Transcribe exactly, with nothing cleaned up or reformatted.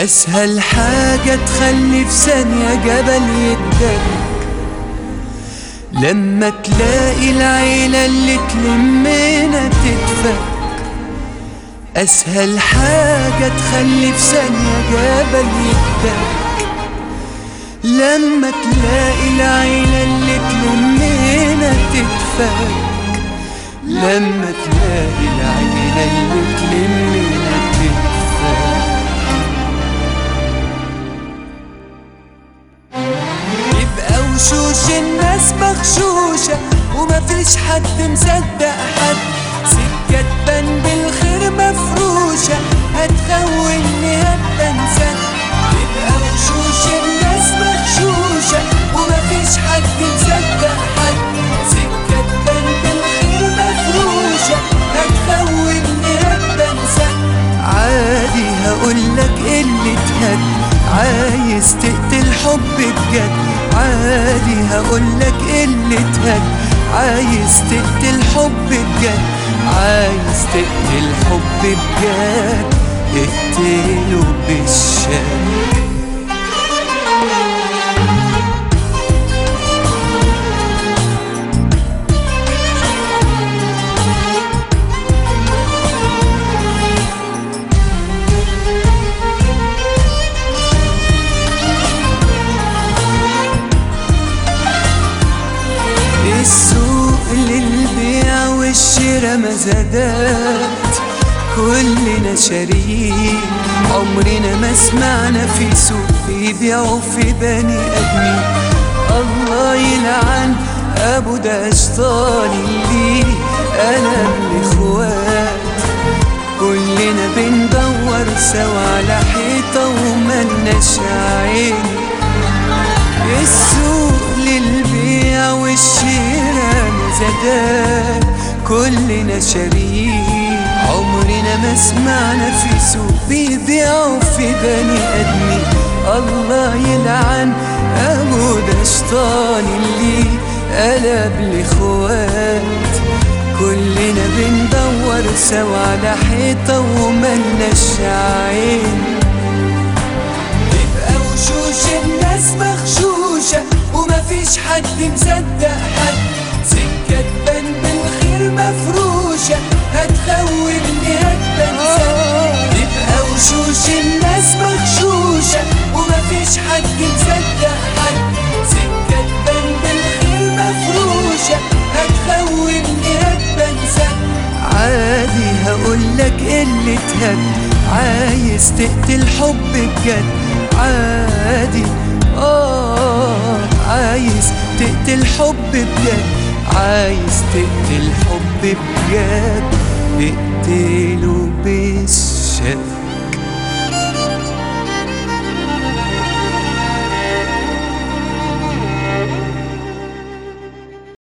أسهل حاجة تخلي في ثانية جبل يتدك، لما تلاقي العيلة اللي تلمنا تتفك. أسهل حاجة تخلي في ثانية جبل يتدك، لما تلاقي العيلة اللي تلمنا تتفك. لما تلاقي العيلة اللي تلمنا تتفك. يبقى وشوش الناس مغشوشة ومفيش حد مصدق حد، سكة تبان بالخير مفروشة هتخوني هبقى انسان. يبقى وشوش الناس مغشوشة ومفيش حد مصدق حد، سكة تبان بالخير مفروشة هتخوني هبقى انسان. عادي هقولك اللي تهد، عايز تقتل حب بجد. عادي هقولك اللي تهد، عايز تقتل حب بجد. عايز تقتل حب بجد، اقتله بالشك. السوق للبيع والشراء مزادات، كلنا شاريين. عمرنا ما سمعنا في سوق بيبيعوا في بني ادمين. الله يلعن ابو ده اشطان اللي قلب الاخوات. كلنا بندور سوا على حيطه وملناش عين. السوق للبيع والشراء مزادات، كلنا شاريين. عمرنا ما سمعنا في سوق بيبيعوا في بني ادمين. الله يلعن ابو ده شيطان اللي قلب الاخوات. كلنا بندور سوا على حيطه وملناش عين. يبقى وشوش الناس مغشوشة ومفيش حد مصدق حد، سكة تبان بالخير مفروشة هتخوني هبقى انسان. يبقى وشوش الناس مغشوشة ومفيش حد مصدق حد، سكة تبان بالخير مفروشة هتخوني هبقى انسان. عادي هقولك اللي تهد، عايز تقتل حب بجد. عادي آه عايز تقتل حب بجد. عايز تقتل حب بجد، اقتله بالشك.